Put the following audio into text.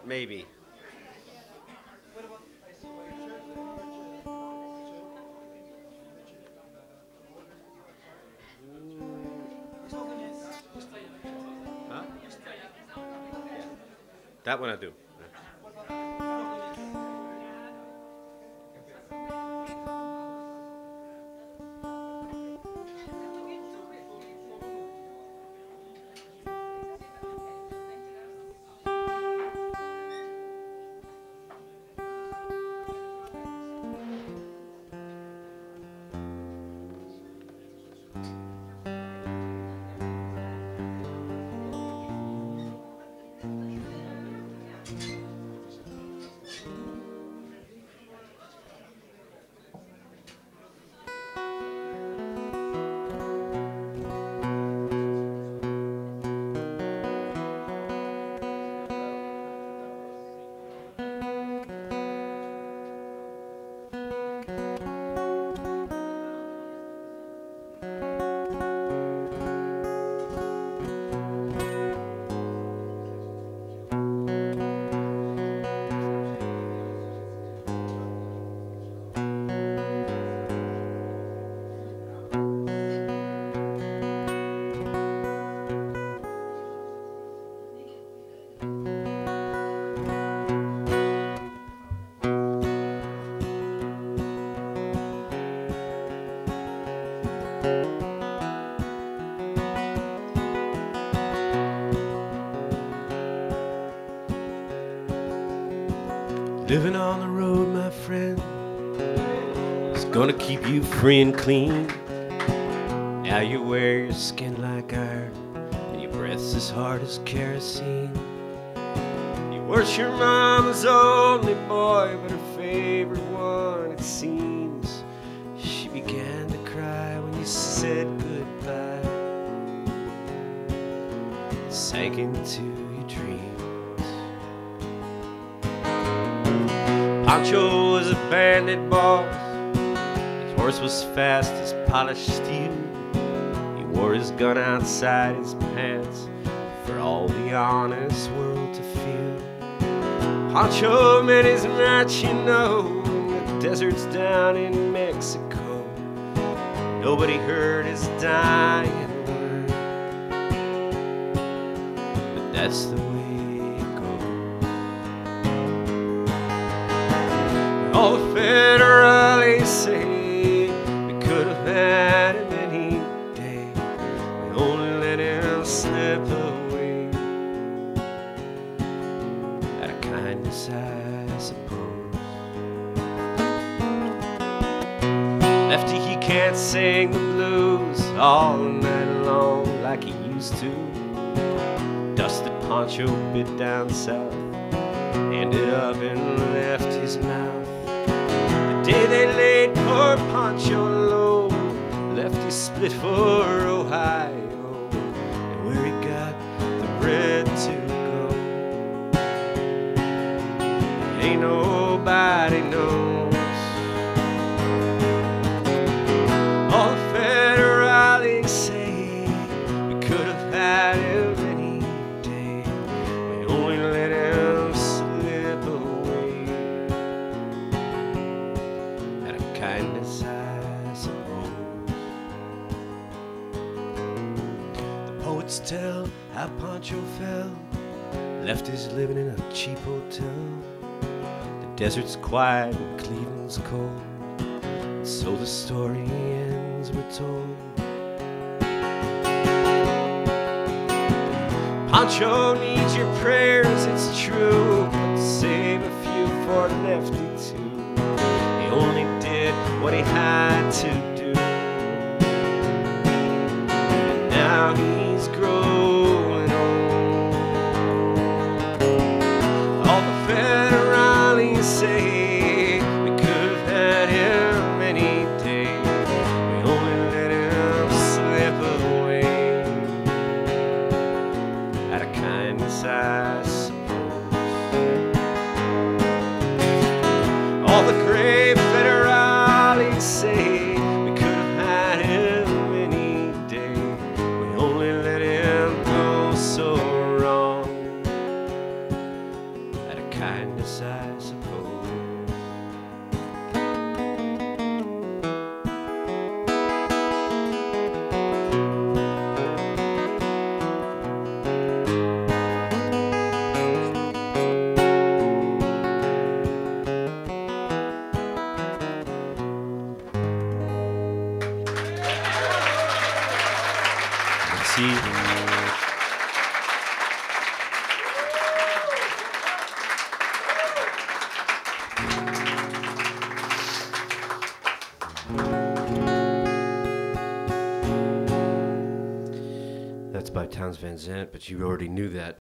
Maybe. Huh? That one I do. Living on the road, my friend, is gonna keep you free and clean. Now you wear your skin like iron, and your breath's as hard as kerosene. You weren't your mama's only boy, but her favorite one, it seems. She began to cry when you said goodbye. Sank into your dreams. Pancho was a bandit boss. His horse was fast as polished steel. He wore his gun outside his pants for all the honest world to feel. Pancho met his match, you know, in the deserts down in Mexico. Nobody heard his dying word, but that's the way. All the federales say we could have had him any day. We only let him slip away out of kindness, I suppose. Lefty, he can't sing the blues all night long like he used to. Dusted Pancho bit down south, ended up in Lefty's mouth. Day they laid poor Pancho low, Lefty split for Ohio, and where he got the bread to go, ain't nobody knows. All the federales say we could have had him any day. We only let him slip away. Kindness, I suppose. The poets tell how Pancho fell, left his living in a cheap hotel. The desert's quiet and Cleveland's cold, and so the story ends, we're told. Pancho needs your prayers, it's true, but save a few for Lefty too. He only did what he had to do, and now he's growing old. All the federales say we could have had him any day. We only let him slip away out of kindness, I suppose. All the great federales say we could have had him any day. We only let him go so wrong out of Townes Van Zandt, but you already knew that